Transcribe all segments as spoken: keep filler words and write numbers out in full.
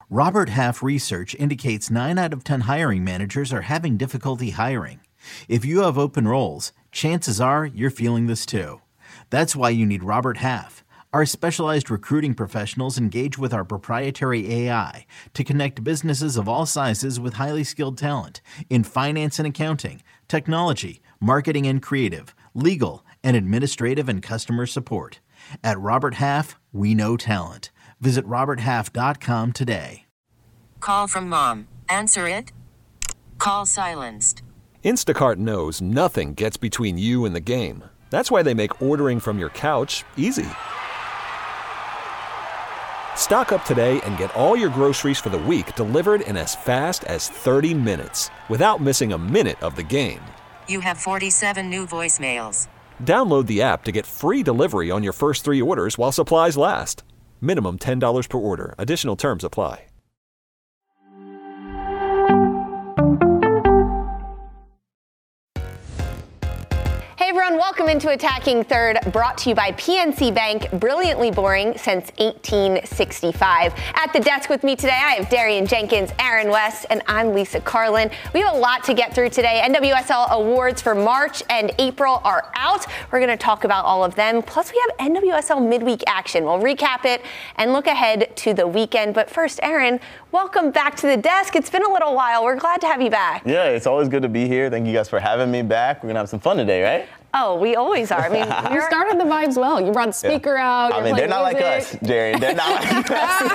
Robert Half research indicates nine out of ten hiring managers are having difficulty hiring. If you have open roles, chances are you're feeling this too. That's why you need Robert Half. Our specialized recruiting professionals engage with our proprietary A I to connect businesses of all sizes with highly skilled talent in finance and accounting, technology, marketing and creative, legal, and administrative and customer support. At Robert Half, we know talent. Visit robert half dot com today. Call from mom. Answer it. Call silenced. Instacart knows nothing gets between you and the game. That's why they make ordering from your couch easy. Stock up today and get all your groceries for the week delivered in as fast as thirty minutes without missing a minute of the game. You have forty-seven new voicemails. Download the app to get free delivery on your first three orders while supplies last. Minimum ten dollars per order. Additional terms apply. Hey everyone, welcome into Attacking Third, brought to you by P N C Bank, brilliantly boring since eighteen sixty-five. At the desk with me today, I have Darian Jenkins, Aaron West, and I'm Lisa Carlin. We have a lot to get through today. N W S L awards for March and April are out. We're going to talk about all of them. Plus, we have N W S L midweek action. We'll recap it and look ahead to the weekend. But first, Aaron, welcome back to the desk. It's been a little while. We're glad to have you back. Yeah, it's always good to be here. Thank you guys for having me back. We're going to have some fun today, right? Oh, we always are. I mean, you started the vibes well. You brought the speaker yeah. out. I mean, they're not music. like us, Jerry. They're not like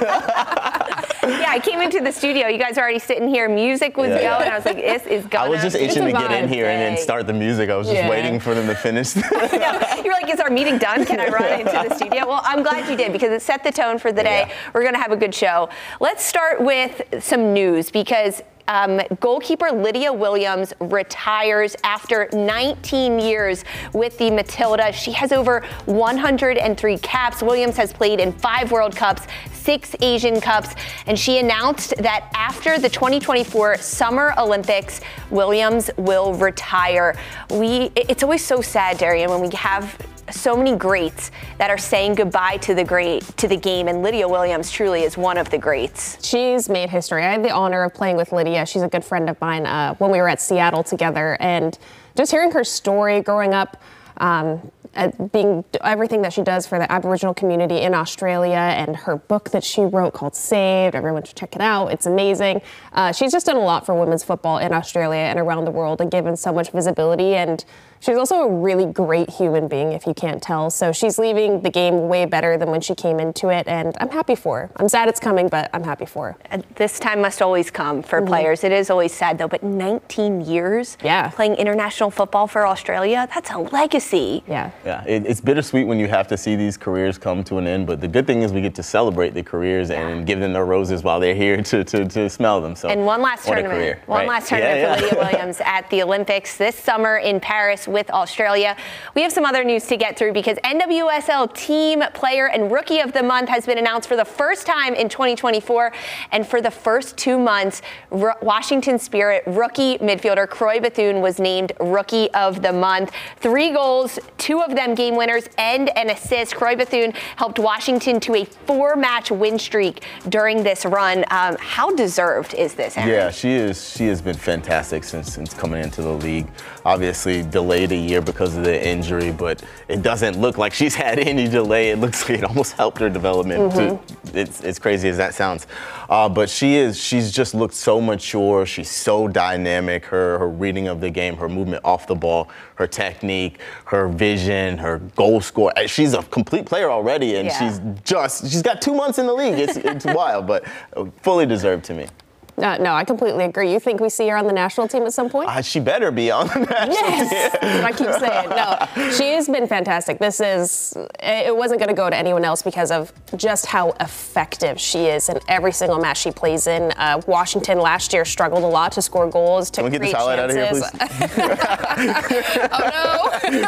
us. Yeah, I came into the studio. You guys are already sitting here. Music was yeah, going. Yeah. I was like, this is going. I was just itching to get in here day. and then start the music. I was just yeah. waiting for them to finish. No, you're like, is our meeting done? Can I run into the studio? Well, I'm glad you did because it set the tone for the day. Yeah. We're going to have a good show. Let's start with some news because Um, goalkeeper Lydia Williams retires after nineteen years with the Matilda. She has over one hundred three caps. Williams has played in five World Cups, six Asian Cups, and she announced that after the twenty twenty-four Summer Olympics, Williams will retire. We, it's always so sad, Darian, when we have so many greats that are saying goodbye to the great to the game, and Lydia Williams truly is one of the greats. She's made history. I had the honor of playing with Lydia. She's a good friend of mine uh, when we were at Seattle together, and just hearing her story growing up, um, at being everything that she does for the Aboriginal community in Australia, and her book that she wrote called Saved. Everyone should check it out. It's amazing. Uh, she's just done a lot for women's football in Australia and around the world and given so much visibility, and she's also a really great human being, if you can't tell. So she's leaving the game way better than when she came into it, and I'm happy for her. I'm sad it's coming, but I'm happy for her. And this time must always come for mm-hmm. players. It is always sad, though, but nineteen years yeah. playing international football for Australia, that's a legacy. Yeah. Yeah, it, it's bittersweet when you have to see these careers come to an end, but the good thing is we get to celebrate the careers yeah. and give them their roses while they're here to, to, to smell them. So And one last what tournament. A career, one right? last tournament yeah, for yeah. Lydia Williams at the Olympics this summer in Paris with Australia. We have some other news to get through because N W S L Team Player and Rookie of the Month has been announced for the first time in twenty twenty-four. And for the first two months, R- Washington Spirit rookie midfielder Croy Bethune was named Rookie of the Month. Three goals, two of them game winners, and an assist. Croy Bethune helped Washington to a four-match win streak during this run. Um, how deserved is this, Aaron? Yeah, she is. She has been fantastic since since coming into the league. Obviously delayed a year because of the injury, but it doesn't look like she's had any delay. It looks like it almost helped her development. Mm-hmm. To, it's it's crazy as that sounds, uh, but she is. She's just looked so mature. She's so dynamic. Her her reading of the game, her movement off the ball, her technique, her vision, her goal score. She's a complete player already, and yeah. she's just she's got two months in the league. It's it's wild, but fully deserved to me. Uh, no, I completely agree. You think we see her on the national team at some point? Uh, she better be on the national yes! team. Yes, I keep saying. No, she has been fantastic. This is, it wasn't going to go to anyone else because of just how effective she is in every single match she plays in. Uh, Washington last year struggled a lot to score goals, to Can we create get this highlight chances. out of here, please? Oh no,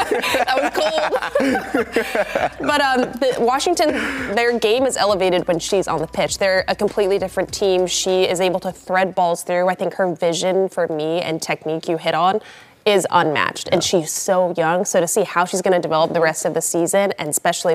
that was cold. But um, the, Washington, their game is elevated when she's on the pitch. They're a completely different team. She is able to thread balls through. I think her vision for me and technique you hit on is unmatched. Yeah. And she's so young. So to see how she's going to develop the rest of the season, and especially with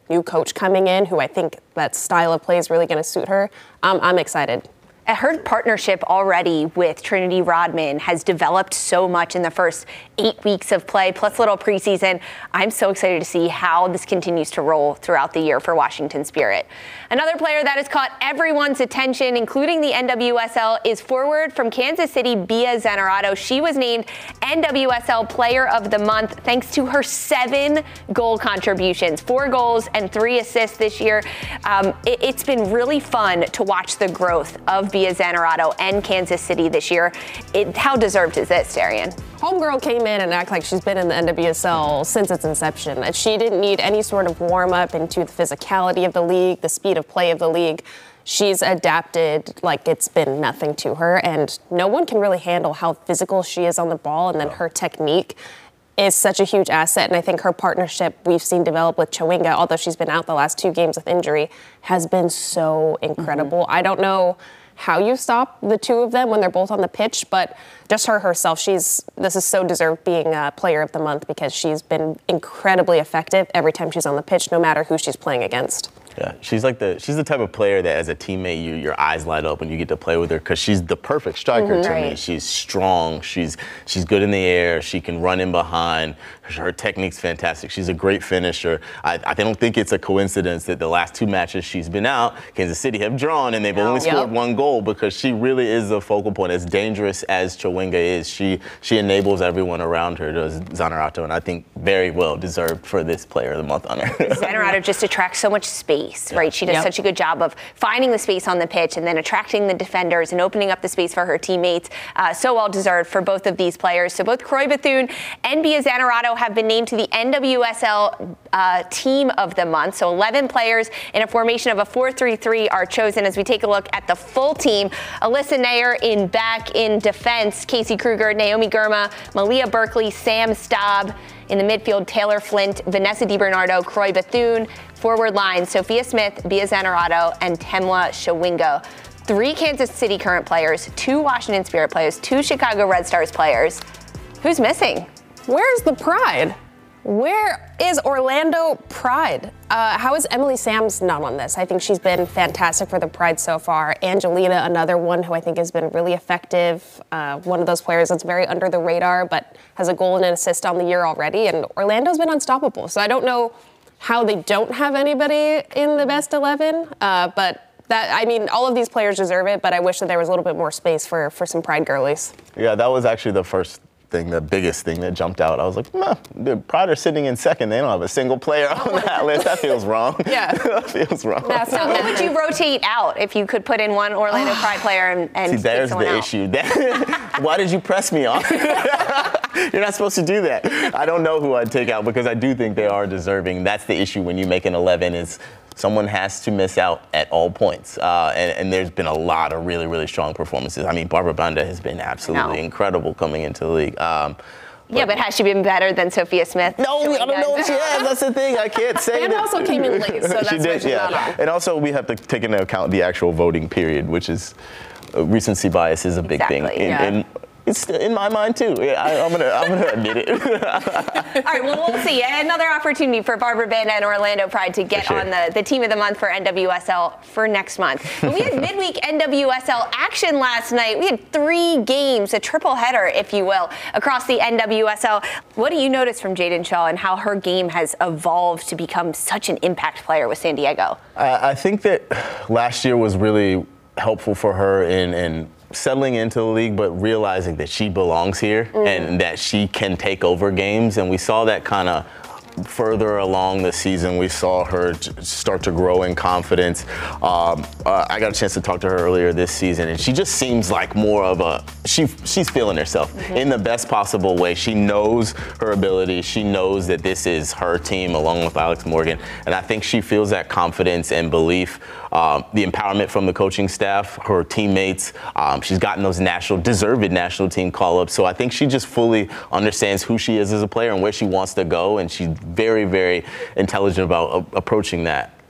new coach coming in, who I think that style of play is really going to suit her. Um, I'm excited. Her partnership already with Trinity Rodman has developed so much in the first eight weeks of play, plus a little preseason. I'm so excited to see how this continues to roll throughout the year for Washington Spirit. Another player that has caught everyone's attention, including the N W S L, is forward from Kansas City, Bia Zanerato. She was named N W S L Player of the Month thanks to her seven goal contributions, four goals and three assists this year. Um, it, it's been really fun to watch the growth of Bia Zanerato and Kansas City this year. It, how deserved is this, Darian? Homegirl came in and acted like she's been in the N W S L since its inception. That she didn't need any sort of warm-up into the physicality of the league, the speed of play of the league. She's adapted like it's been nothing to her, and no one can really handle how physical she is on the ball, and then her technique is such a huge asset. And I think her partnership we've seen develop with Chawinga, although she's been out the last two games with injury, has been so incredible. Mm-hmm. I don't know how you stop the two of them when they're both on the pitch, but just her herself, she's this is so deserved being a Player of the Month because she's been incredibly effective every time she's on the pitch, no matter who she's playing against. Yeah, she's like the she's the type of player that as a teammate, you, your eyes light up when you get to play with her because she's the perfect striker mm-hmm, to right. me. She's strong. She's she's good in the air. She can run in behind. Her technique's fantastic. She's a great finisher. I, I don't think it's a coincidence that the last two matches she's been out, Kansas City have drawn and they've no, only scored yep. one goal because she really is the focal point. As dangerous as Chawinga is, she she enables everyone around her, does Zanerato, and I think very well deserved for this Player of the Month honor. Zanerato just attracts so much space, right? She does yep. such a good job of finding the space on the pitch and then attracting the defenders and opening up the space for her teammates. Uh, so well deserved for both of these players. So both Croy Bethune and Bia Zanerato have been named to the N W S L uh, Team of the Month. So eleven players in a formation of a four three three are chosen as we take a look at the full team. Alyssa Nair in back in defense, Casey Kruger, Naomi Girma, Malia Berkeley, Sam Staub. In the midfield, Taylor Flint, Vanessa DiBernardo, Croy Bethune. Forward line, Sophia Smith, Bia Zanerato, and Temwa Chawinga. Three Kansas City Current players, two Washington Spirit players, two Chicago Red Stars players. Who's missing? Where's the pride? Where is Orlando Pride? Uh, how is Emily Sams not on this? I think she's been fantastic for the Pride so far. Angelina, another one who I think has been really effective. Uh, one of those players that's very under the radar, but has a goal and an assist on the year already. And Orlando's been unstoppable. So I don't know how they don't have anybody in the best eleven, uh, but that, I mean, all of these players deserve it, but I wish that there was a little bit more space for, for some Pride girlies. Yeah, that was actually the first thing, the biggest thing that jumped out. I was like, no, the Pride are sitting in second. They don't have a single player on that list. That feels wrong. Yeah. That feels wrong. That's so who would you rotate out if you could put in one Orlando Pride player and, and See, there's the out? issue. That, why did you press me on? You're not supposed to do that. I don't know who I'd take out because I do think they are deserving. That's the issue when you make an eleven is someone has to miss out at all points. Uh, and, and there's been a lot of really, really strong performances. I mean, Barbara Banda has been absolutely no. incredible coming into the league. Um, But yeah, but has she been better than Sophia Smith? No, I don't know if she has. That's the thing. I can't say and that. also came in late, so that's she why did, she's yeah. not on. And also, we have to take into account the actual voting period, which is uh, recency bias is a big exactly, thing. In, yeah. in, it's in my mind too. I, I'm gonna, I'm gonna admit it. All right, well, we'll see. Another opportunity for Barbara Banda and Orlando Pride to get sure. on the, the Team of the Month for N W S L for next month. But we had midweek N W S L action last night. We had three games, a triple header, if you will, across the N W S L. What do you notice from Jaden Shaw and how her game has evolved to become such an impact player with San Diego? I, I think that last year was really helpful for her in, in settling into the league, but realizing that she belongs here mm. and that she can take over games. And we saw that kind of further along the season. We saw her start to grow in confidence. Um, uh, I got a chance to talk to her earlier this season, and she just seems like more of a, she she's feeling herself mm-hmm. in the best possible way. She knows her ability. She knows that this is her team along with Alex Morgan. And I think she feels that confidence and belief, um, the empowerment from the coaching staff, her teammates. Um, she's gotten those national, deserved national team call-ups. So I think she just fully understands who she is as a player and where she wants to go. And she's very, very intelligent about uh, approaching that.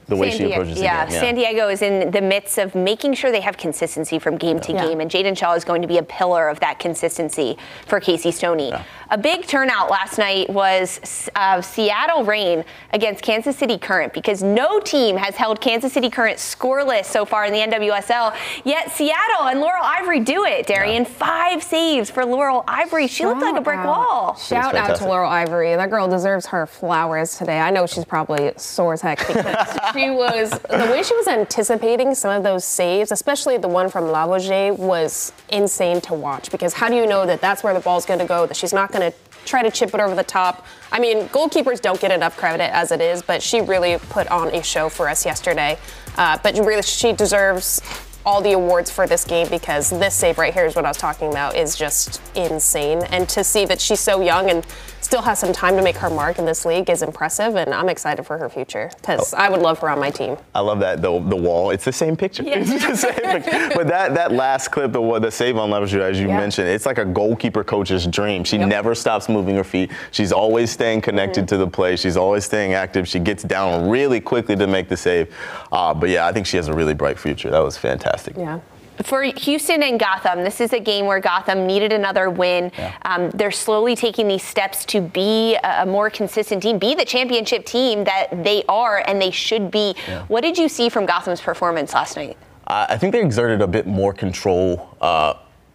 the way San she Diego, approaches yeah, the game. Yeah, San Diego is in the midst of making sure they have consistency from game to Yeah. game, and Jaden Shaw is going to be a pillar of that consistency for Casey Stoney. Yeah. A big turnout last night was uh, Seattle Reign against Kansas City Current, because no team has held Kansas City Current scoreless so far in the N W S L, yet Seattle and Laurel Ivory do it, Darian. Yeah. Five saves for Laurel Ivory. She looked like a brick Shout wall. out. Shout out to fantastic. Laurel Ivory. That girl deserves her flowers today. I know she's probably sore as heck because she was, the way she was anticipating some of those saves, especially the one from Lavoisier, was insane to watch, because how do you know that that's where the ball's going to go, that she's not going to try to chip it over the top? I mean, goalkeepers don't get enough credit as it is, but she really put on a show for us yesterday. Uh, but really, she deserves all the awards for this game, because this save right here is what I was talking about, is just insane. And to see that she's so young and still has some time to make her mark in this league is impressive, and I'm excited for her future, because I would love her on my team. I love that, the, the wall. It's the same picture. Yeah. It's the same picture. But that, that last clip, the, the save on Lavoisier, as you Yeah. mentioned, it's like a goalkeeper coach's dream. She Yep. never stops moving her feet. She's always staying connected Mm-hmm. to the play. She's always staying active. She gets down really quickly to make the save. Uh, but yeah, I think she has a really bright future. That was fantastic. Yeah. For Houston and Gotham, this is a game where Gotham needed another win. Yeah. Um, they're slowly taking these steps to be a, a more consistent team, be the championship team that they are and they should be. Yeah. What did you see from Gotham's performance last night? Uh, I think they exerted a bit more control. Uh,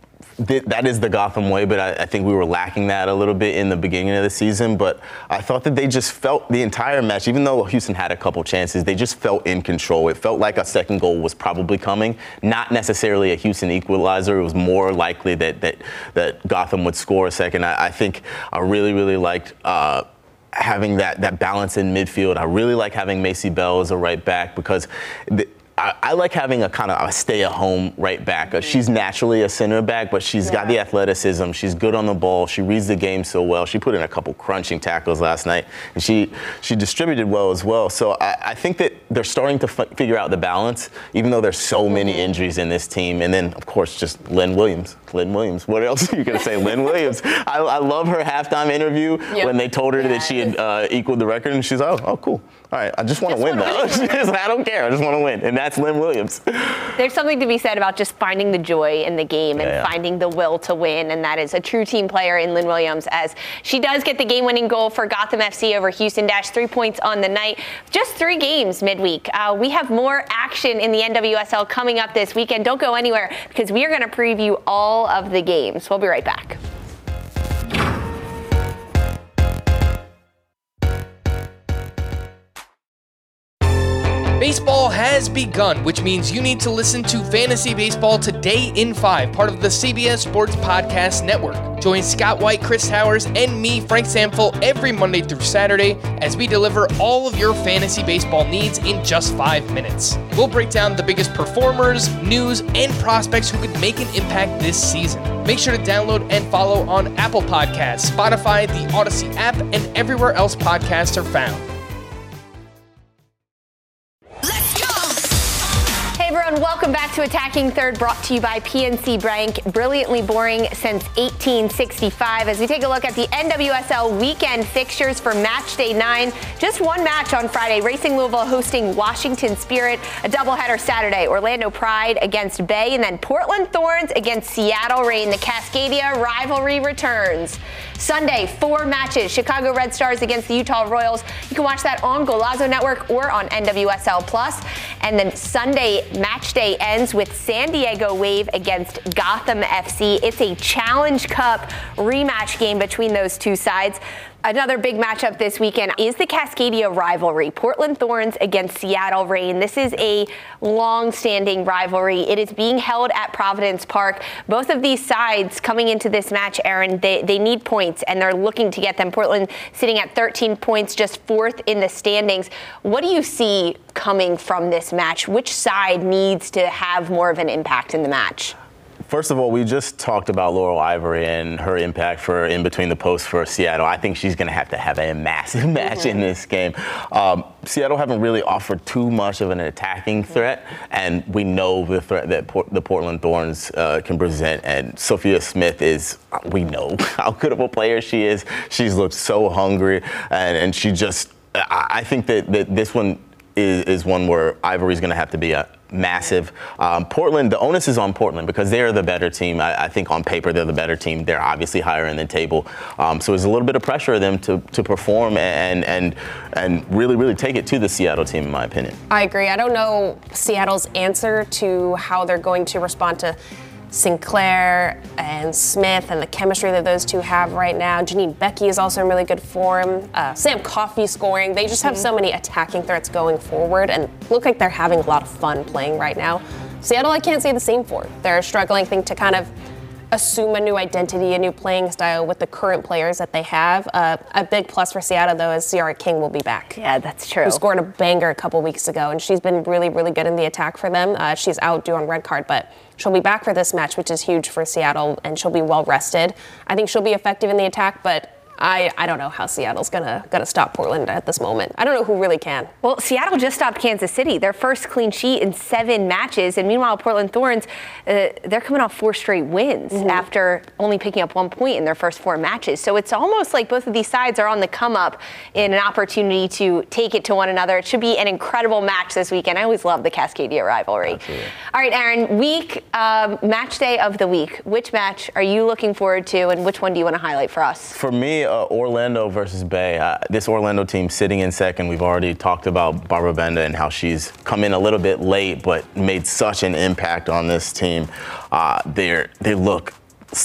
th- that is the Gotham way, but I, I think we were lacking that a little bit in the beginning of the season. But I thought that they just felt the entire match, even though Houston had a couple chances, they just felt in control. It felt like a second goal was probably coming, not necessarily a Houston equalizer. It was more likely that that, that Gotham would score a second. I, I think I really, really liked uh, having that, that balance in midfield. I really like having Macy Bell as a right back, because the, I, I like having a kind of a stay-at-home right back. Uh, she's naturally a center back, but she's got the athleticism. She's good on the ball. She reads the game so well. She put in a couple crunching tackles last night, and she she distributed well as well. So I, I think that they're starting to f- figure out the balance, even though there's so many injuries in this team. And then, of course, just Lynn Williams. Lynn Williams. What else are you going to say? Lynn Williams. I, I love her halftime interview Yep. when they told her Yeah. that she had uh, equaled the record, and she's like, oh, oh, cool. All right, I just want to win now. I don't care. I just want to win. And that's Lynn Williams. There's something to be said about just finding the joy in the game and Yeah, yeah. finding the will to win, and that is a true team player in Lynn Williams, as she does get the game-winning goal for Gotham F C over Houston Dash. Three points on the night. Just three games midweek. Uh, we have more action in the N W S L coming up this weekend. Don't go anywhere, because we are going to preview all of the games. We'll be right back. Baseball has begun, which means you need to listen to Fantasy Baseball Today in five, part of the C B S Sports Podcast Network. Join Scott White, Chris Towers, and me, Frank Samfel, every Monday through Saturday as we deliver all of your fantasy baseball needs in just five minutes. We'll break down the biggest performers, news, and prospects who could make an impact this season. Make sure to download and follow on Apple Podcasts, Spotify, the Odyssey app, and everywhere else podcasts are found. Hey everyone, welcome back to Attacking Third, brought to you by P N C Bank. Brilliantly boring since eighteen sixty-five. As we take a look at the N W S L weekend fixtures for match day nine. Just one match on Friday. Racing Louisville hosting Washington Spirit. A doubleheader Saturday. Orlando Pride against Bay, and then Portland Thorns against Seattle Reign. The Cascadia rivalry returns. Sunday, four matches. Chicago Red Stars against the Utah Royals. You can watch that on Golazo Network or on N W S L Plus. And then Sunday match day ends with San Diego Wave against Gotham F C. It's a Challenge Cup rematch game between those two sides. Another big matchup this weekend is the Cascadia rivalry. Portland Thorns against Seattle Reign. This is a long-standing rivalry. It is being held at Providence Park. Both of these sides coming into this match, Aaron, they, they need points, and they're looking to get them. Portland sitting at thirteen points, just fourth in the standings. What do you see coming from this match? Which side needs to have more of an impact in the match? First of all, we just talked about Laurel Ivory and her impact for in between the posts for Seattle. I think she's going to have to have a massive match mm-hmm. in this game. Um, Seattle haven't really offered too much of an attacking threat, and we know the threat that Port- the Portland Thorns uh, can present. And Sophia Smith is, we know how good of a player she is. She's looked so hungry, and, and she just, I, I think that, that this one, is, is one where Ivory's going to have to be a massive. Um, Portland, the onus is on Portland because they're the better team. I, I think on paper they're the better team. They're obviously higher in the table. Um, so there's a little bit of pressure of them to, to perform and, and, and really, really take it to the Seattle team, in my opinion. I agree. I don't know Seattle's answer to how they're going to respond to Sinclair and Smith and the chemistry that those two have right now. Janine Becky is also in really good form. Uh, Sam Coffey scoring. They just have so many attacking threats going forward and look like they're having a lot of fun playing right now. Seattle, I can't say the same for. They're struggling, I think, to kind of assume a new identity, a new playing style with the current players that they have. Uh, a big plus for Seattle, though, is Ciara King will be back. Yeah, that's true. Who scored a banger a couple weeks ago, and she's been really, really good in the attack for them. Uh, she's out due on red card, but she'll be back for this match, which is huge for Seattle, and she'll be well rested. I think she'll be effective in the attack, but I, I don't know how Seattle's gonna gonna stop Portland at this moment. I don't know who really can. Well, Seattle just stopped Kansas City, their first clean sheet in seven matches, and meanwhile, Portland Thorns, uh, they're coming off four straight wins mm-hmm. after only picking up one point in their first four matches. So it's almost like both of these sides are on the come up in an opportunity to take it to one another. It should be an incredible match this weekend. I always love the Cascadia rivalry. Absolutely. All right, Aaron, week um, match day of the week. Which match are you looking forward to, and which one do you want to highlight for us? For me, uh, Orlando versus Bay. Uh, this Orlando team sitting in second. We've already talked about Barbara Benda and how she's come in a little bit late, but made such an impact on this team. Uh, they they look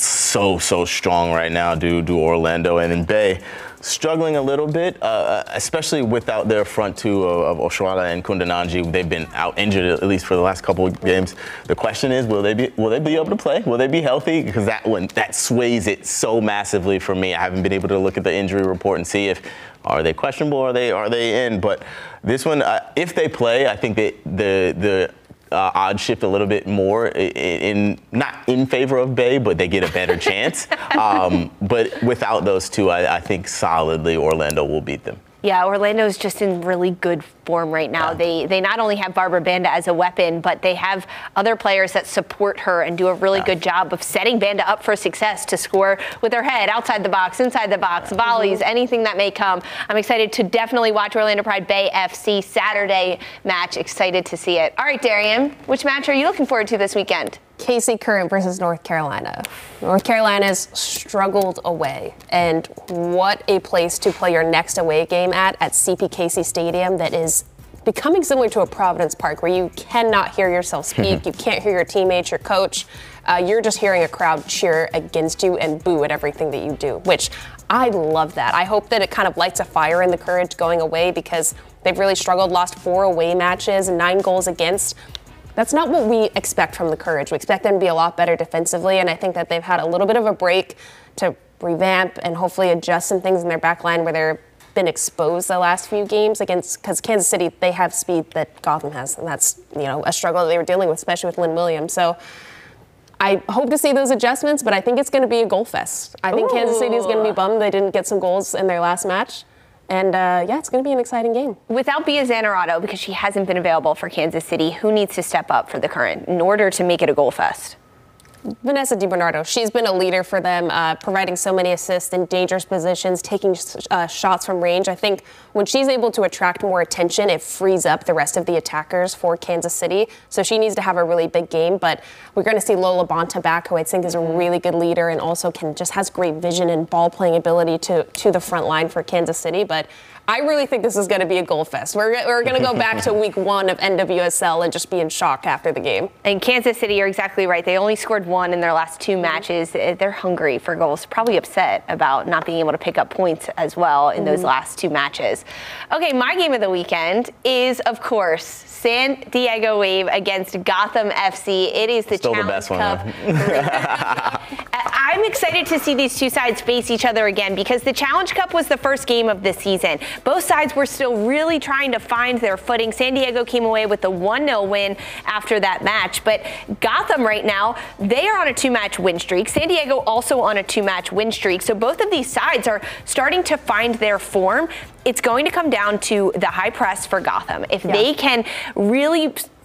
so so strong right now. Do do Orlando and then Bay struggling a little bit, uh, especially without their front two of, of Oshuala and Kundananji. They've been out injured at least for the last couple of games. The question is, will they be will they be able to play? Will they be healthy? Because that one that sways it so massively for me. I haven't been able to look at the injury report and see if are they questionable, or are they are they in. But this one, uh, if they play, I think that the the Uh, odds shift a little bit more in, in not in favor of Bay, but they get a better chance. Um, but without those two, I, I think solidly Orlando will beat them. Yeah, Orlando's just in really good form right now. Yeah. They they not only have Barbara Banda as a weapon, but they have other players that support her and do a really yeah. good job of setting Banda up for success to score with her head, outside the box, inside the box, volleys, mm-hmm. anything that may come. I'm excited to definitely watch Orlando Pride Bay F C Saturday match. Excited to see it. All right, Darian, which match are you looking forward to this weekend? K C Current versus North Carolina. North Carolina's struggled away, and what a place to play your next away game at at C P K C Stadium that is becoming similar to a Providence Park where you cannot hear yourself speak, you can't hear your teammates, your coach. Uh, you're just hearing a crowd cheer against you and boo at everything that you do, which I love that. I hope that it kind of lights a fire in the Courage going away because they've really struggled, lost four away matches, nine goals against. That's not what we expect from the Courage. We expect them to be a lot better defensively, and I think that they've had a little bit of a break to revamp and hopefully adjust some things in their back line where they've been exposed the last few games against, because Kansas City, they have speed that Gotham has, and that's, you know, a struggle that they were dealing with, especially with Lynn Williams. So I hope to see those adjustments, but I think it's going to be a goal fest. I think Ooh. Kansas City is going to be bummed they didn't get some goals in their last match. And, uh, yeah, it's going to be an exciting game. Without Bia Zanerato, because she hasn't been available for Kansas City, who needs to step up for the Current in order to make it a goal fest? Vanessa DiBernardo. She's been a leader for them, uh, providing so many assists in dangerous positions, taking uh, shots from range. I think when she's able to attract more attention, it frees up the rest of the attackers for Kansas City. So she needs to have a really big game. But we're going to see Lola Bonta back, who I think is a really good leader and also can just has great vision and ball playing ability to, to the front line for Kansas City. But I really think this is going to be a goal fest. We're, we're going to go back to week one of N W S L and just be in shock after the game. And Kansas City, you're exactly right. They only scored one in their last two matches. They're hungry for goals, probably upset about not being able to pick up points as well in those last two matches. Okay, my game of the weekend is, of course, San Diego Wave against Gotham F C. It is the Still Challenge the best one, Cup. huh? I'm excited to see these two sides face each other again because the Challenge Cup was the first game of the season. Both sides were still really trying to find their footing. San Diego came away with a one nil win after that match, but Gotham right now, they are on a two-match win streak. San Diego also on a two-match win streak, so both of these sides are starting to find their form. It's going to come down to the high press for Gotham. If yeah. they can really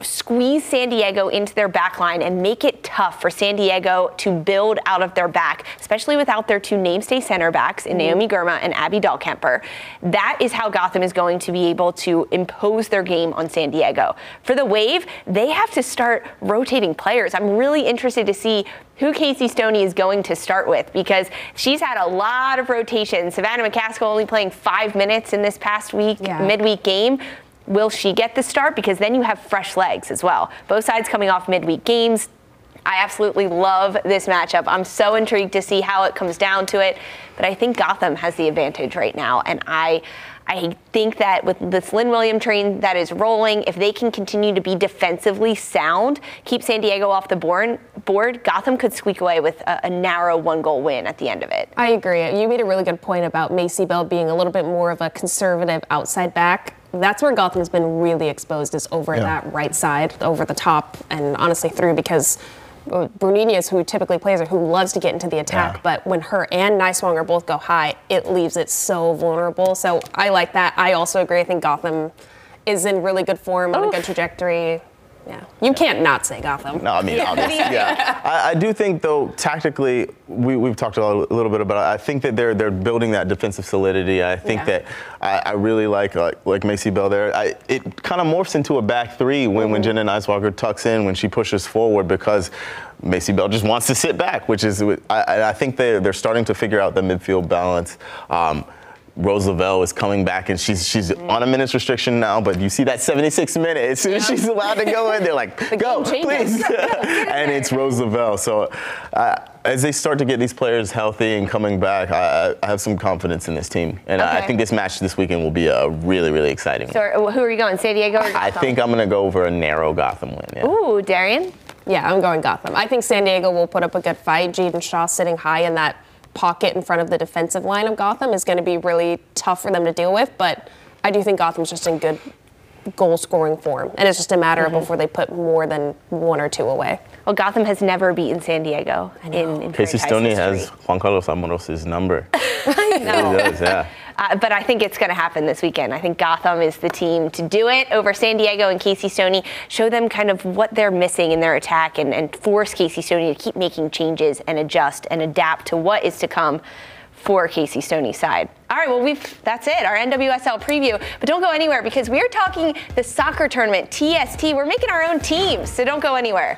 squeeze San Diego into their back line and make it tough for San Diego to build out of their back, especially without their two namestay center backs in mm-hmm. Naomi Girma and Abby Dahlkemper. That is how Gotham is going to be able to impose their game on San Diego. For the Wave, they have to start rotating players. I'm really interested to see who Casey Stoney is going to start with, because she's had a lot of rotations. Savannah McCaskill only playing five minutes in this past week, yeah. midweek game. Will she get the start? Because then you have fresh legs as well. Both sides coming off midweek games. I absolutely love this matchup. I'm so intrigued to see how it comes down to it. But I think Gotham has the advantage right now. And I I think that with this Lynn Williams train that is rolling, if they can continue to be defensively sound, keep San Diego off the board, board Gotham could squeak away with a, a narrow one-goal win at the end of it. I agree. You made a really good point about Macy Bell being a little bit more of a conservative outside back. That's where Gotham has been really exposed, is over yeah. that right side, over the top, and honestly through, because Bruninius, who typically plays her, who loves to get into the attack, yeah. but when her and Niswanger both go high, it leaves it so vulnerable. So I like that. I also agree. I think Gotham is in really good form, on Oof. a good trajectory. Yeah, you yeah. can't not say Gotham. No, I mean, obviously, yeah. I, I do think, though, tactically, we, we've talked a, little, a little bit about it. I think that they're they're building that defensive solidity. I think yeah. that I, I really like like, like Macy Bell there. I, it kind of morphs into a back three when, mm-hmm. when Jenna Niswanger tucks in, when she pushes forward, because Macy Bell just wants to sit back, which is, I, I think they're, they're starting to figure out the midfield balance. Um, Rose Lavelle is coming back, and she's she's mm. on a minutes restriction now, but you see that seventy-six minutes, as soon as yeah. she's allowed to go in, they're like, the go, please. And it's Rose Lavelle. So uh, as they start to get these players healthy and coming back, I, I have some confidence in this team. And okay. I think this match this weekend will be a really, really exciting one. So who are you going, San Diego or Gotham? I think I'm going to go over a narrow Gotham win. Yeah. Ooh, Darian? Yeah, I'm going Gotham. I think San Diego will put up a good fight. Jaden Shaw sitting high in that pocket in front of the defensive line of Gotham is going to be really tough for them to deal with, but I do think Gotham's just in good goal scoring form, and it's just a matter mm-hmm. of before they put more than one or two away. Well, Gotham has never beaten San Diego in, in Casey Stoney has Juan Carlos Amoros's number. I know. He does, yeah. Uh, but I think it's going to happen this weekend. I think Gotham is the team to do it over San Diego, and Casey Stoney show them kind of what they're missing in their attack, and, and force Casey Stoney to keep making changes and adjust and adapt to what is to come for Casey Stoney's side. All right, well, we've that's it, our N W S L preview. But don't go anywhere, because we're talking the soccer tournament, T S T. We're making our own teams, so don't go anywhere.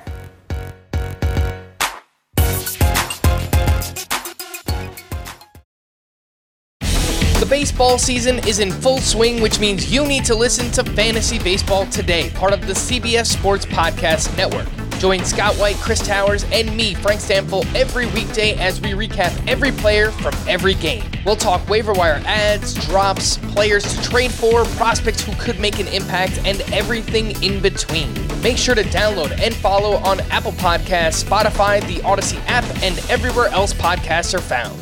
The baseball season is in full swing, which means you need to listen to Fantasy Baseball Today, part of the C B S Sports Podcast Network. Join Scott White, Chris Towers, and me, Frank Stamfel, every weekday as we recap every player from every game. We'll talk waiver wire ads, drops, players to trade for, prospects who could make an impact, and everything in between. Make sure to download and follow on Apple Podcasts, Spotify, the Odyssey app, and everywhere else podcasts are found.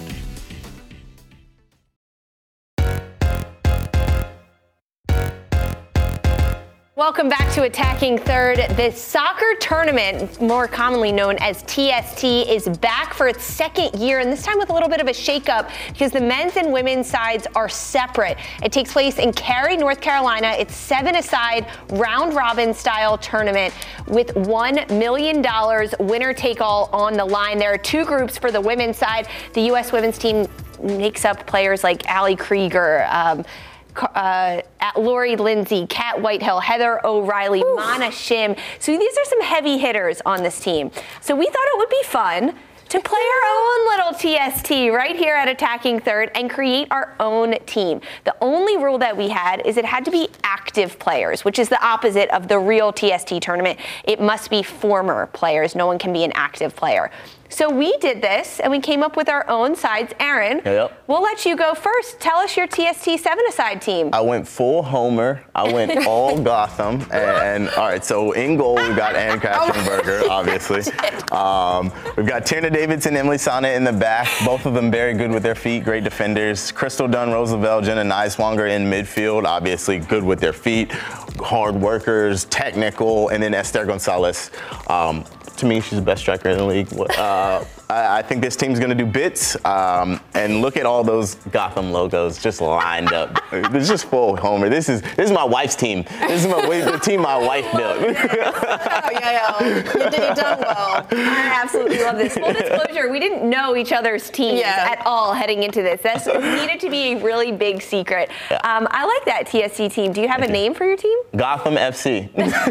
Welcome back to Attacking Third. The soccer tournament, more commonly known as T S T, is back for its second year, and this time with a little bit of a shakeup, because the men's and women's sides are separate. It takes place in Cary, North Carolina. It's seven-a-side, round-robin style tournament with one million dollars winner-take-all on the line. There are two groups for the women's side. The U S women's team makes up players like Allie Krieger, um, Uh, at Lori Lindsay, Kat Whitehill, Heather O'Reilly, Ooh. Mana Shim. So these are some heavy hitters on this team. So we thought it would be fun to play our own little T S T right here at Attacking Third and create our own team. The only rule that we had is it had to be active players, which is the opposite of the real T S T tournament. It must be former players. No one can be an active player. So we did this, and we came up with our own sides. Aaron, yep. we'll let you go first. Tell us your T S T seven-a-side team. I went full Homer. I went all Gotham. And, and all right, so in goal, we've got Ann Katzenberger, obviously. Um, we've got Tierna Davidson, Emily Sonnet in the back. Both of them very good with their feet, great defenders. Crystal Dunn, Roosevelt, Jenna Niswanger in midfield, obviously good with their feet, hard workers, technical, and then Esther Gonzalez. Um, To me, she's the best striker in the league. Uh, Uh, I, I think this team's going to do bits. Um, and look at all those Gotham logos just lined up. It's just full Homer. This is this is my wife's team. This is my, the team my wife built. Oh, yeah, yeah. You did it done well. I absolutely love this. Full disclosure, we didn't know each other's teams Yeah. at all heading into this. This needed to be a really big secret. Yeah. Um, I like that T S C team. Do you have a name for your team? Gotham F C.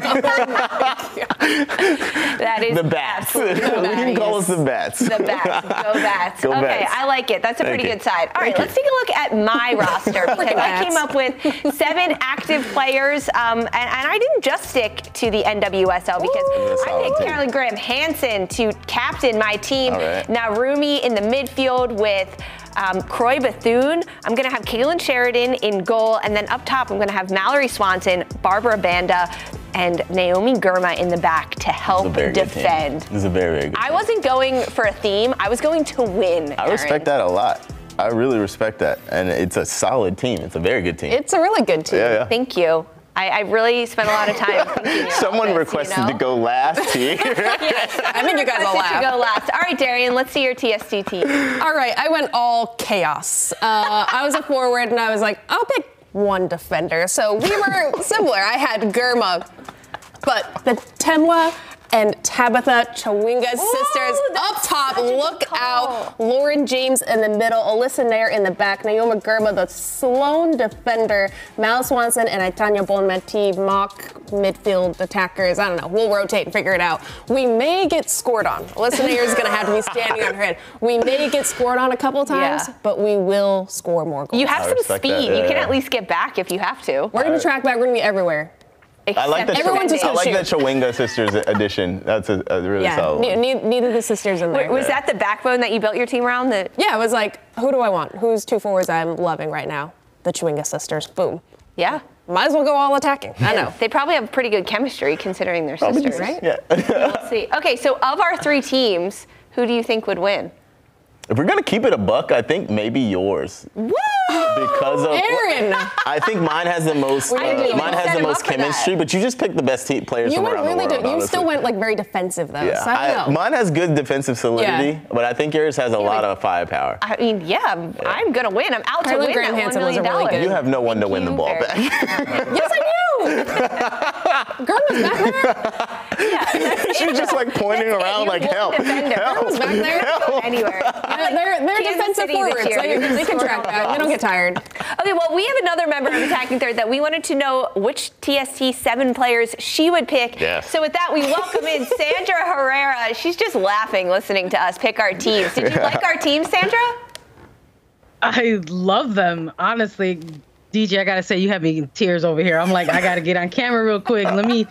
That is The Bats. We absolutely can call us nice. the Bats. The Bats. Go Bats. Go okay, Bats. I like it. That's a Thank pretty you. good side. All right, Thank let's take a look at my roster because I Bats. came up with seven active players, um, and, and I didn't just stick to the N W S L because Ooh, I solid picked team. Carolyn Graham Hansen to captain my team. All right. Narumi in the midfield with Um, Croy Bethune. I'm going to have Kaylin Sheridan in goal, and then up top, I'm going to have Mallory Swanson, Barbara Banda, and Naomi Girma in the back to This is a help very good team. defend. This is a very, very good I team. wasn't going for a theme. I was going to win. I respect that a lot. I really respect that. And it's a solid team. It's a very good team. It's a really good team. yeah, yeah. Thank you. I, I really spent a lot of time thinking about Someone this, requested you know? to go last here. Yes, I think you guys will requested to laugh. go last. All right, Darian, let's see your T S T team. All right, I went all chaos. Uh, I was a forward, and I was like, I'll pick one defender. So we were similar. I had Girma, but the Temwa and Tabitha Chawinga sisters that's up top. such a good Look call. out. Lauren James in the middle, Alyssa Nair in the back, Naomi Girma, the Sloan defender, Mal Swanson and Itanya Bonmati mock midfield attackers. I don't know. We'll rotate and figure it out. We may get scored on. Alyssa Nair is going to have to be standing on her head. We may get scored on a couple times, Yeah. but we will score more goals. You have I some respect speed. that, You yeah, can yeah. at least get back if you have to. We're going to track back. We're going to be everywhere. I like the Except Everyone just I go like shoot. the Chawinga sisters edition. That's a, a really Yeah, solid. ne- one. ne- neither the sisters in there. Was that the backbone that you built your team around? The Yeah, it was like, who do I want? Who's two forwards I'm loving right now? The Chawinga sisters. Boom. yeah. Might as well go all attacking. I know. They probably have pretty good chemistry considering they're sisters. right? Yeah. We'll see. Okay, so of our three teams, who do you think would win? If we're gonna keep it a buck, I think maybe yours. Woo! Because of Aaron! I think mine has the most. Uh, didn't even mine set has the him most up for that. chemistry, but you just picked the best te- players You from went around really the world. good. You honestly. still went like very defensive though. Yeah, So I don't know. mine has good defensive solidity, Yeah. but I think yours has a lot but- of firepower. I mean, yeah, I'm gonna win. I'm out to Carly win Graham that Hansen one was a million really dollars. good- You have no one to Thank win the you ball very back. much. Yes, I do. Girl was back there. Yeah, that's She's it, just though. like pointing That's it. around You're like one help. defender. Help. was back there. Help. Anywhere. They're, they're, they're Kansas defensive City this forwards, year. so you- they can track back. They don't get tired. Okay, well, we have another member of Attacking Third that we wanted to know which T S T seven players she would pick. Yes. So with that, we welcome in Sandra Herrera. She's just laughing listening to us pick our teams. Did you like our team, Sandra? I love them, honestly. D J, I gotta say, you have me in tears over here. I'm like, I gotta get on camera real quick. Let me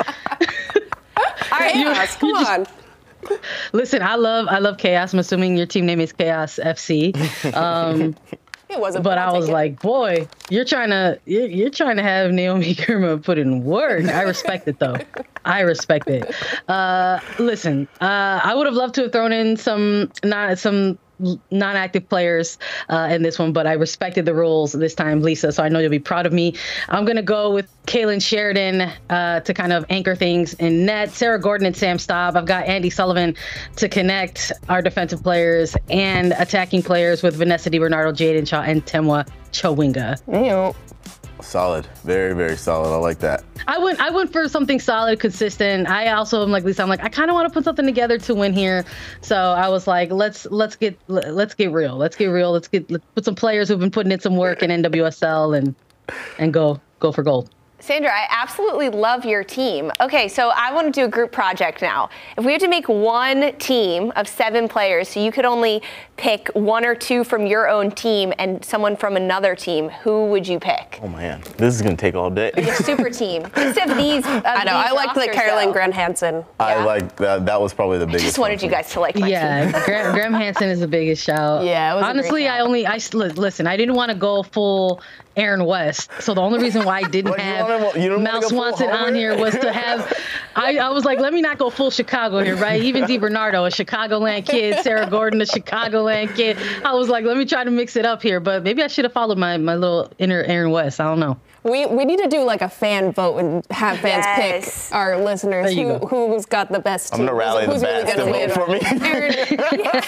All right, Chaos, come on. listen. I love, I love Chaos. I'm assuming your team name is Chaos F C. Um, It wasn't. but I'll I was take it. like, boy, you're trying to, you're, you're trying to have Naomi Girma put in work. I respect it though. I respect it. Uh, listen, uh, I would have loved to have thrown in some, not some. non-active players uh, in this one, but I respected the rules this time, Lisa, so I know you'll be proud of me. I'm going to go with Kaylin Sheridan uh, to kind of anchor things in net, Sarah Gordon and Sam Staub. I've got Andy Sullivan to connect our defensive players and attacking players with Vanessa DiBernardo, Jaden Shaw, and Temwa Chawinga. Ew. Solid, very, very solid. I like that. I went I went for something solid, consistent. I also am like Lisa, I'm like, I kind of want to put something together to win here. So I was like, let's let's get let's get real. Let's get real. Let's get let's put some players who've been putting in some work in N W S L and and go go for gold. Sandra, I absolutely love your team. Okay, so I want to do a group project now. If we had to make one team of seven players, so you could only pick one or two from your own team and someone from another team, who would you pick? Oh man, this is gonna take all day. Your super team. Just of these. Of I know. these I liked the rosters, Carolyn though. Graham Hansen. I Yeah. like that. That was probably the biggest. Just wanted one you for me. guys to like my team. Yeah, Graham, Graham Hansen is the biggest shout. Yeah, it was a great honestly, shout. I only I s- li- listen. I didn't want to go full Aaron West, so the only reason why I didn't Like, you have wanna- you don't wanna Mel go full Swanson on Homer? here was to have. I, I was like, let me not go full Chicago here, right? Even DiBernardo, a Chicagoland kid, Sarah Gordon, a Chicagoland kid. I was like, let me try to mix it up here, but maybe I should have followed my my little inner Aaron West. I don't know. We we need to do like a fan vote and have fans Yes. pick our listeners There you who go. who's got the best I'm team. gonna rally who's the really bats gonna to vote win. for me. Aaron,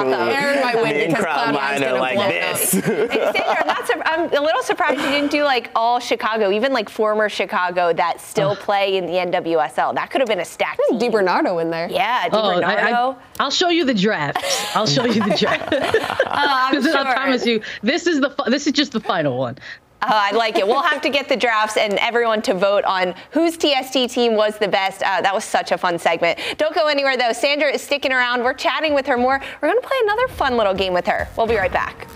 absolutely. Aaron might win Me and because Cloud Nine's Cloud9 are gonna like blow this. up. Hey, Sandra, I'm, not sur- I'm a little surprised you didn't do like all Chicago, even like former Chicago that still play in the N W S L. That could have been a stacked team. DiBernardo in there. Yeah, Oh, I, DiBernardo. I, I'll show you the draft. I'll show you the draft. Oh, I'm Because sure. I promise you, this is the fi- this is just the final one. Oh, I like it. We'll have to get the drafts and everyone to vote on whose T S T team was the best. Uh, that was such a fun segment. Don't go anywhere, though. Sandra is sticking around. We're chatting with her more. We're going to play another fun little game with her. We'll be right back.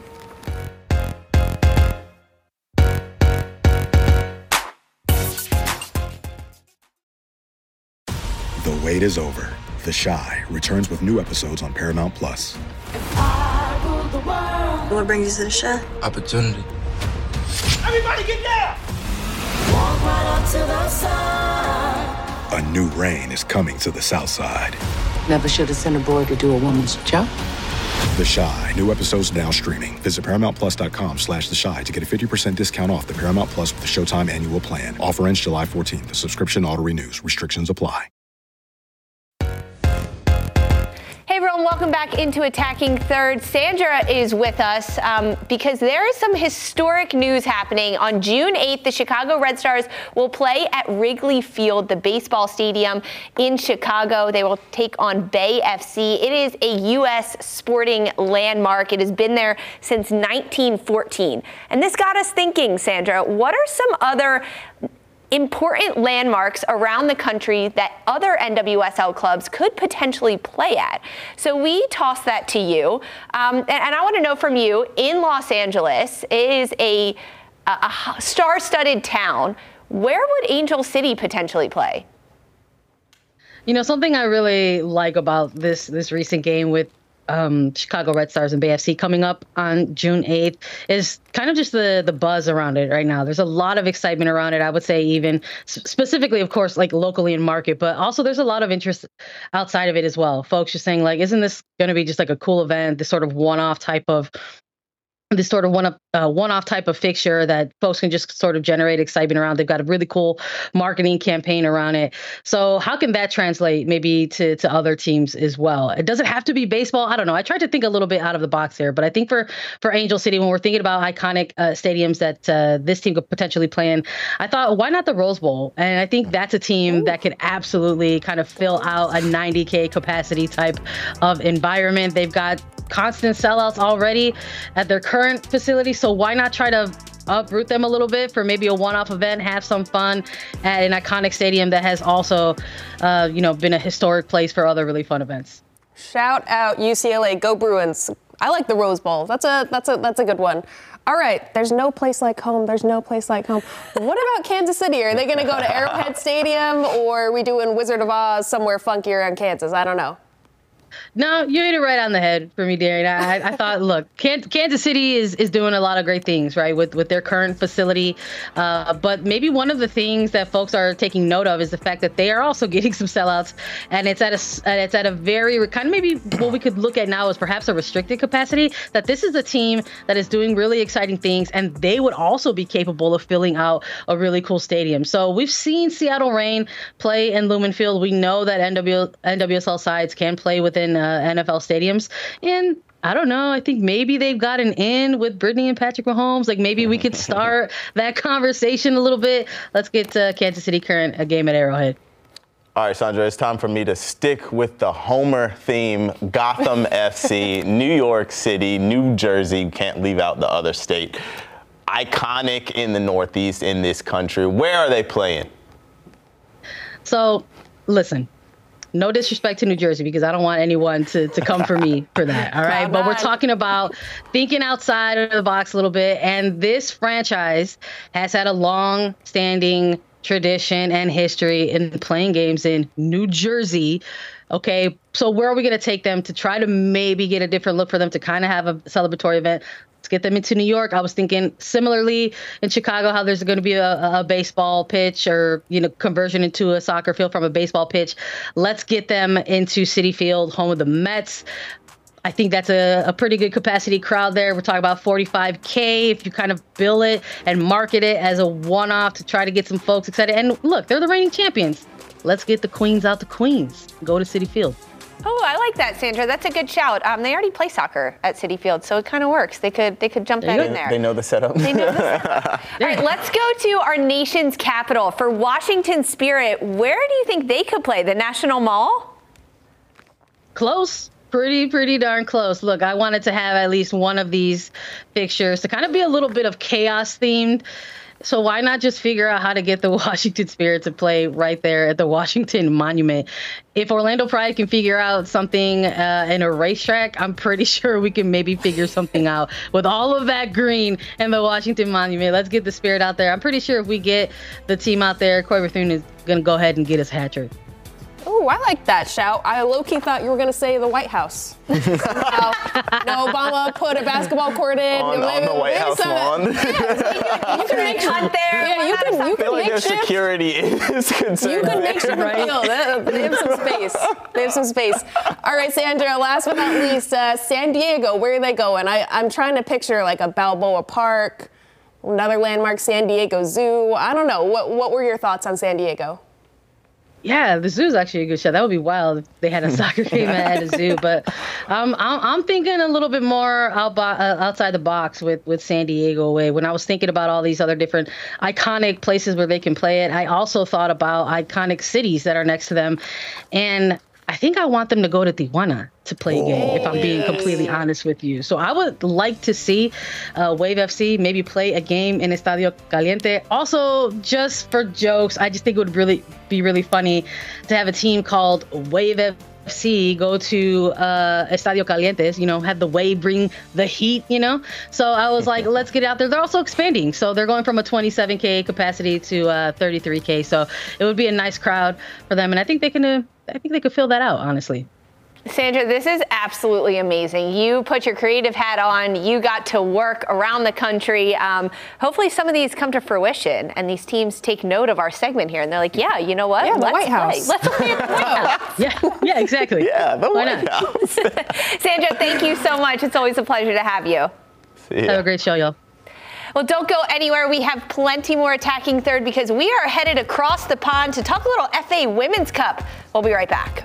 The wait is over. The Chi returns with new episodes on Paramount Plus. What brings you to the show? Opportunity. Everybody get down! Walk right up to the side. A new reign is coming to the South Side. Never should have sent a boy to do a woman's job. The Chi. New episodes now streaming. Visit ParamountPlus.com slash The Chi to get a fifty percent discount off the Paramount Plus with the Showtime annual plan. Offer ends July fourteenth. The subscription auto-renews. Restrictions apply. Hey everyone, welcome back into Attacking Third. Sandra is with us um, because there is some historic news happening. On June eighth, the Chicago Red Stars will play at Wrigley Field, the baseball stadium in Chicago. They will take on Bay F C. It is a U S sporting landmark. It has been there since nineteen fourteen. And this got us thinking, Sandra, what are some other important landmarks around the country that other N W S L clubs could potentially play at? So we toss that to you. Um, and, and I want to know from you, in Los Angeles, it is a, a, a star-studded town. Where would Angel City potentially play? You know, something I really like about this this recent game with Um, Chicago Red Stars and Bay F C coming up on June eighth is kind of just the the buzz around it right now. There's a lot of excitement around it, I would say, even specifically, of course, like locally in market, but also there's a lot of interest outside of it as well. Folks just saying, like, isn't this going to be just like a cool event, this sort of one-off type of this sort of one of uh, one-off type of fixture that folks can just sort of generate excitement around. They've got a really cool marketing campaign around it. So how can that translate maybe to, to other teams as well? It doesn't have to be baseball. I don't know. I tried to think a little bit out of the box here, but I think for, for Angel City, when we're thinking about iconic uh, stadiums that uh, this team could potentially play in, I thought, why not the Rose Bowl? And I think that's a team Ooh. that could absolutely kind of fill out a ninety K capacity type of environment. They've got constant sellouts already at their current facility, so why not try to uproot them a little bit for maybe a one-off event, have some fun at an iconic stadium that has also uh, you know, been a historic place for other really fun events. Shout out U C L A, go Bruins. I like the Rose Bowl. That's a that's a that's a good one. All right, there's no place like home. There's no place like home. What about Kansas City? Are they going to go to Arrowhead Stadium, or are we doing Wizard of Oz somewhere funkier in Kansas? I don't know. No, you hit it right on the head for me, Darren. I, I thought, look, Kansas City is, is doing a lot of great things, right, with, with their current facility. Uh, but maybe one of the things that folks are taking note of is the fact that they are also getting some sellouts, and it's at a it's at a very kind of maybe what we could look at now as perhaps a restricted capacity. That this is a team that is doing really exciting things, and they would also be capable of filling out a really cool stadium. So we've seen Seattle Reign play in Lumen Field. We know that N W S L sides can play within in uh, N F L stadiums, and I don't know, I think maybe they've got an in with Brittany and Patrick Mahomes. Like, maybe we could start that conversation a little bit. Let's get to Kansas City Current, a game at Arrowhead. All right, Sandra, it's time for me to stick with the Homer theme. Gotham F C, New York City, New Jersey. You can't leave out the other state. Iconic in the Northeast in this country. Where are they playing? So, listen. No disrespect to New Jersey, because I don't want anyone to, to come for me for that. All right. But we're talking about thinking outside of the box a little bit. And this franchise has had a long standing tradition and history in playing games in New Jersey. OK, so where are we going to take them to try to maybe get a different look for them to kind of have a celebratory event? Let's get them into New York. I was thinking similarly in Chicago, how there's going to be a, a baseball pitch or, you know, conversion into a soccer field from a baseball pitch. Let's get them into Citi Field, home of the Mets. I think that's a, a pretty good capacity crowd there. We're talking about forty-five K if you kind of bill it and market it as a one-off to try to get some folks excited. And look, they're the reigning champions. Let's get the Queens out to Queens. Go to Citi Field. Oh, I like that, Sandra. That's a good shout. Um, they already play soccer at Citi Field, so it kind of works. They could they could jump that in there. They know the setup. They know the setup. All right, let's go to our nation's capital. For Washington Spirit, where do you think they could play? The National Mall? Close. Pretty, pretty darn close. Look, I wanted to have at least one of these fixtures to kind of be a little bit of chaos themed. So why not just figure out how to get the Washington Spirit to play right there at the Washington Monument? If Orlando Pride can figure out something uh, in a racetrack, I'm pretty sure we can maybe figure something out with all of that green and the Washington Monument. Let's get the Spirit out there. I'm pretty sure if we get the team out there, Corey Bethune is going to go ahead and get his hat trick. Oh, I like that shout. I low-key thought you were going to say the White House. no, no, Obama put a basketball court in. On, on the White House lawn. Yeah, you, you can make hunt there. Yeah, you can, you can like make their shift. security is concerned. You can make sure right? they, they have some space. They have some space. All right, Sandra, last but not least, uh, San Diego, where are they going? I, I'm trying to picture like a Balboa Park, another landmark, San Diego Zoo. I don't know. What, what were your thoughts on San Diego? Yeah, the zoo is actually a good show. That would be wild if they had a soccer game at a zoo. But um, I'm, I'm thinking a little bit more out bo- uh, outside the box with, with San Diego away. When I was thinking about all these other different iconic places where they can play it, I also thought about iconic cities that are next to them. And I think I want them to go to Tijuana to play a game, if I'm being completely honest with you. So I would like to see uh, Wave F C maybe play a game in Estadio Caliente. Also, just for jokes, I just think it would really be really funny to have a team called Wave F C go to uh, Estadio Caliente, you know, have the Wave bring the heat, you know. So I was like, let's get it out there. They're also expanding. So they're going from a twenty-seven K capacity to uh, thirty-three K. So it would be a nice crowd for them. And I think they can, uh, I think they could fill that out, honestly. Sandra, this is absolutely amazing. You put your creative hat on. You got to work around the country. Um, hopefully some of these come to fruition and these teams take note of our segment here. And they're like, yeah, you know what? Yeah, the Let's White play. House. Let's play at the White House. Yeah, yeah, exactly. Yeah, the Why White not? House. Sandra, thank you so much. It's always a pleasure to have you. Have a great show, y'all. Well, don't go anywhere. We have plenty more Attacking Third because we are headed across the pond to talk a little F A Women's Cup. We'll be right back.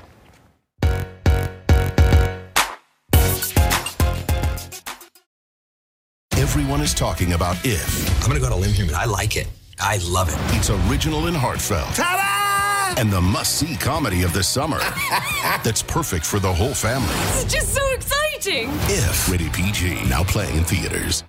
Everyone is talking about If. I'm going to go to a limb here, but I like it. I love it. It's original and heartfelt. Ta-da! And the must-see comedy of the summer. That's perfect for the whole family. This is just so exciting. If. Rated P G. Now playing in theaters.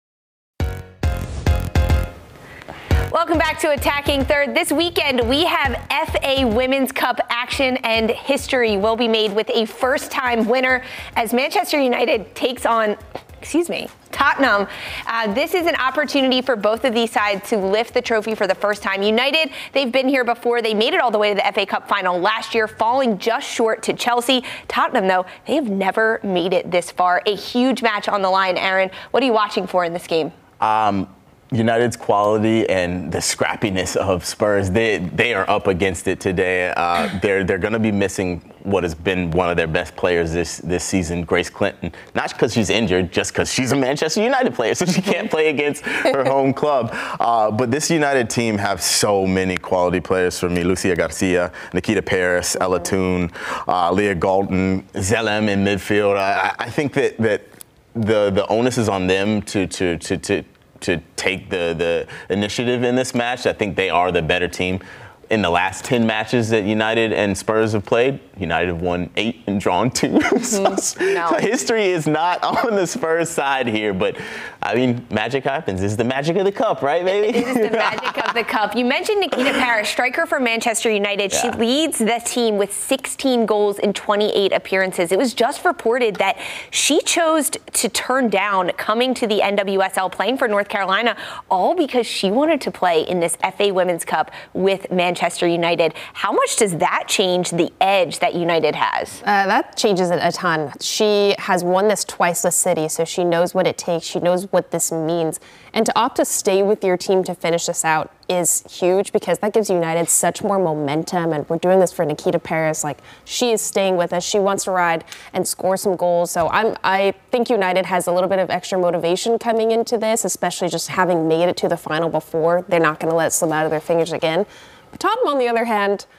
Welcome back to Attacking Third. This weekend, we have F A Women's Cup action, and history will be made with a first-time winner as Manchester United takes on, excuse me, Tottenham. Uh, this is an opportunity for both of these sides to lift the trophy for the first time. United, they've been here before. They made it all the way to the F A Cup final last year, falling just short to Chelsea. Tottenham, though, they have never made it this far. A huge match on the line. Aaron, what are you watching for in this game? Um, United's quality and the scrappiness of Spurs, they they are up against it today. Uh, they're they're going to be missing what has been one of their best players this this season, Grace Clinton. Not because she's injured, just because she's a Manchester United player, so she can't play against her home club. Uh, but this United team have so many quality players for me. Lucia Garcia, Nikita Paris, Ella Toone, uh, Leah Galton, Zellem in midfield. I, I think that that the the onus is on them to to to to. to take the, the initiative in this match. I think they are the better team. In the last ten matches that United and Spurs have played, United have won eight and drawn two. Mm-hmm. so, no. so history is not on the Spurs side here, but I mean, magic happens. This is the magic of the cup, right, baby? This is the magic of the cup. You mentioned Nikita Paris, striker for Manchester United. Yeah. She leads the team with sixteen goals in twenty-eight appearances. It was just reported that she chose to turn down coming to the N W S L, playing for North Carolina, all because she wanted to play in this F A Women's Cup with Manchester Manchester United. How much does that change the edge that United has? Uh, that changes it a ton. She has won this twice with City, so she knows what it takes. She knows what this means. And to opt to stay with your team to finish this out is huge because that gives United such more momentum. And we're doing this for Nikita Paris. Like, she is staying with us. She wants to ride and score some goals. So I'm, I think United has a little bit of extra motivation coming into this, especially just having made it to the final before. They're not going to let it slip out of their fingers again. But Tottenham, on the other hand,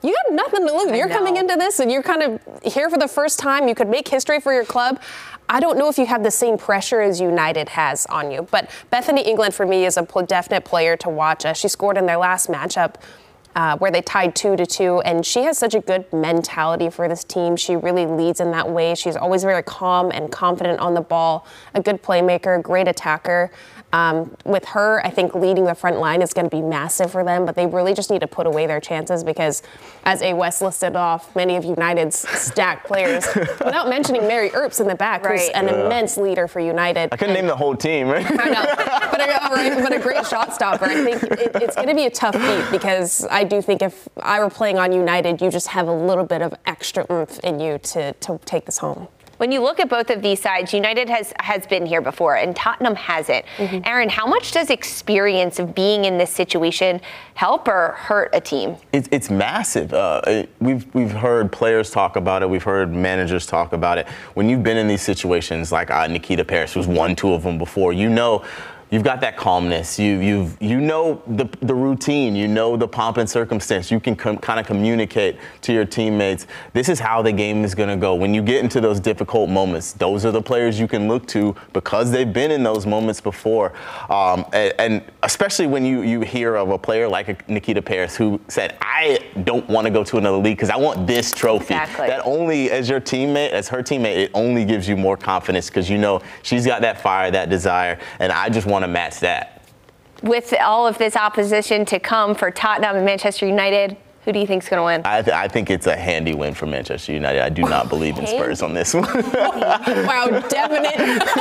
You got nothing to lose. I You're know. coming into this and you're kind of here for the first time. You could make history for your club. I don't know if you have the same pressure as United has on you, but Bethany England for me is a definite player to watch. Uh, she scored in their last matchup uh, where they tied two to two, and she has such a good mentality for this team. She really leads in that way. She's always very calm and confident on the ball, a good playmaker, great attacker. Um, with her, I think leading the front line is going to be massive for them, but they really just need to put away their chances because, as A. West listed off, many of United's stacked players, without mentioning Mary Earps in the back, who's Right. an Yeah. immense leader for United. I couldn't And- name the whole team, right? I know, but a, right, but a great shot stopper. I think it, it's going to be a tough beat because I do think if I were playing on United, you just have a little bit of extra oomph in you to, to take this home. When you look at both of these sides, United has, has been here before and Tottenham hasn't. Mm-hmm. Aaron, how much does experience of being in this situation help or hurt a team? It's, it's massive. Uh, it, we've we've heard players talk about it. We've heard managers talk about it. When you've been in these situations, like uh, Nikita Parris, who's won two of them before, you know. You've got that calmness. You you've you know the the routine. You know the pomp and circumstance. You can com- kind of communicate to your teammates. This is how the game is going to go. When you get into those difficult moments, those are the players you can look to because they've been in those moments before. Um, and, and especially when you you hear of a player like Nikita Parris who said, "I don't want to go to another league because I want this trophy." Exactly. That only, as your teammate, as her teammate, it only gives you more confidence because you know she's got that fire, that desire, and I just want to match that. With all of this opposition to come for Tottenham and Manchester United, who do you think is going to win? I, th- I think it's a handy win for Manchester United. I do not believe in Spurs on this one. Wow, definite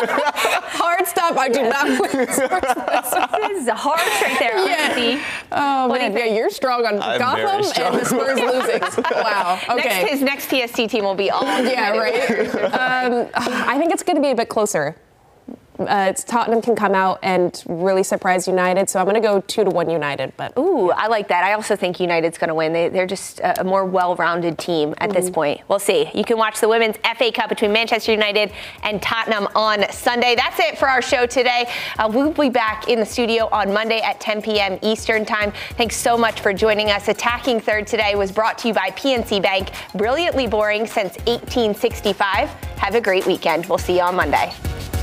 hard stop. I do not believe in Spurs. This is harsh right there. Yeah. Oh, What do you man. Yeah, think? you're strong on I'm Gotham very strong. and the Spurs losing. Wow. Okay. Next, his next T S T team will be all. Yeah, right. um, I think it's going to be a bit closer. Uh, it's Tottenham can come out and really surprise United, so I'm going to go two to one United. But Ooh, I like that. I also think United's going to win. They, they're just a, a more well-rounded team at this point. We'll see. You can watch the Women's F A Cup between Manchester United and Tottenham on Sunday. That's it for our show today. Uh, we'll be back in the studio on Monday at ten p.m. Eastern Time. Thanks so much for joining us. Attacking Third today was brought to you by P N C Bank. Brilliantly boring since eighteen sixty-five. Have a great weekend. We'll see you on Monday.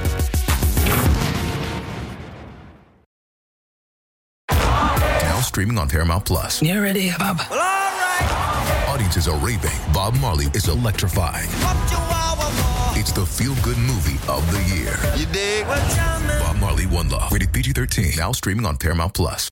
Now streaming on Paramount Plus. You ready, Bob? Well, all right. Audiences are raving. Bob Marley is electrifying. It's the feel-good movie of the year. You dig? Well, Bob Marley, One Love. Rated P G thirteen. Now streaming on Paramount Plus.